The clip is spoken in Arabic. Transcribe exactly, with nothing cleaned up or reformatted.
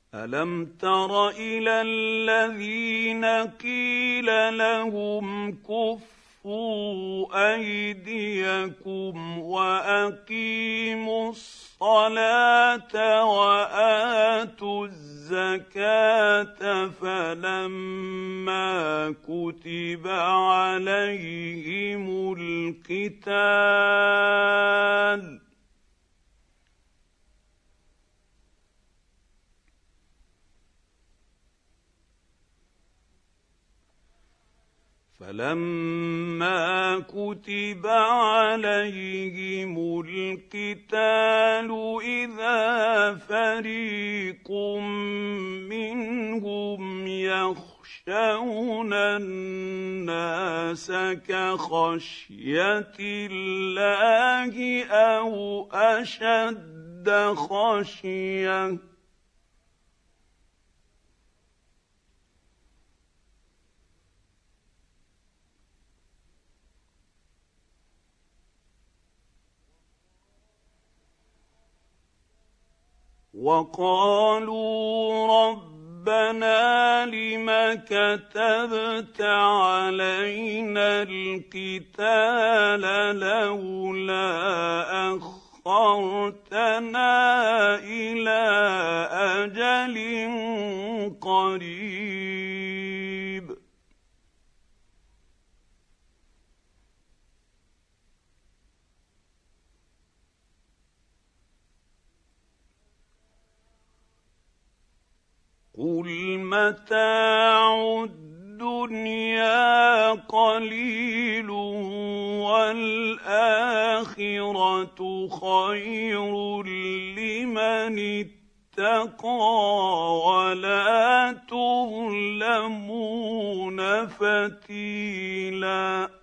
ألم تر إلى الذين قيل لهم كفوا أيديكم وأقيموا الصلاة وآتوا الزكاة فلما كتب عليهم القتال فلما كتب عليهم القتال إذا فريق منهم يخشون الناس كخشية الله أو أشد خشية وقالوا ربنا لم كتبت علينا القتال لولا أخرتنا إلى أجل قريب قل متاع الدنيا قليل والآخرة خير لمن اتقى ولا تظلمون فتيلاً